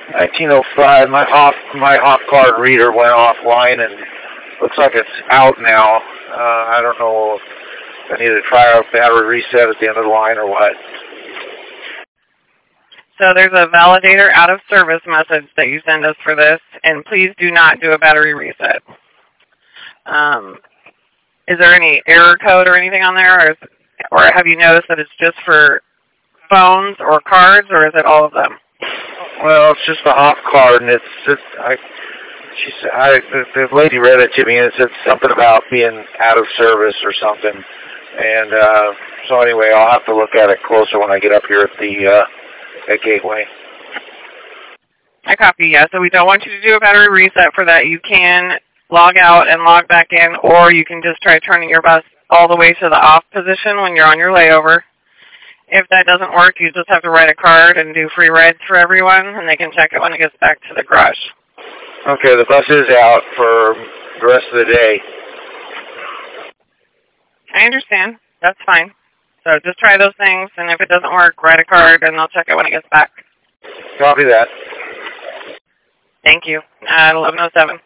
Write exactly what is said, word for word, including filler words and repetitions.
nineteen oh five. My hop my hop card reader went offline and looks like it's out now. Uh, I don't know if I need to try a battery reset at the end of the line or what. So there's a validator out of service message that you send us for this, and please do not do a battery reset. Um, is there any error code or anything on there, or, is, or have you noticed that it's just for phones or cards, or is it all of them? Well, it's just a hop card, and it's just I. She said, I, the, the lady read it to me, and it said something about being out of service or something. And uh, so anyway, I'll have to look at it closer when I get up here at the uh, at Gateway. I copy, yeah. So we don't want you to do a battery reset for that. You can log out and log back in, or you can just try turning your bus all the way to the off position when you're on your layover. If that doesn't work, you just have to write a card and do free rides for everyone, and they can check it when it gets back to the garage. Okay, the bus is out for the rest of the day. I understand. That's fine. So just try those things, and if it doesn't work, write a card, and I'll check it when it gets back. Copy that. Thank you. At eleven oh seven.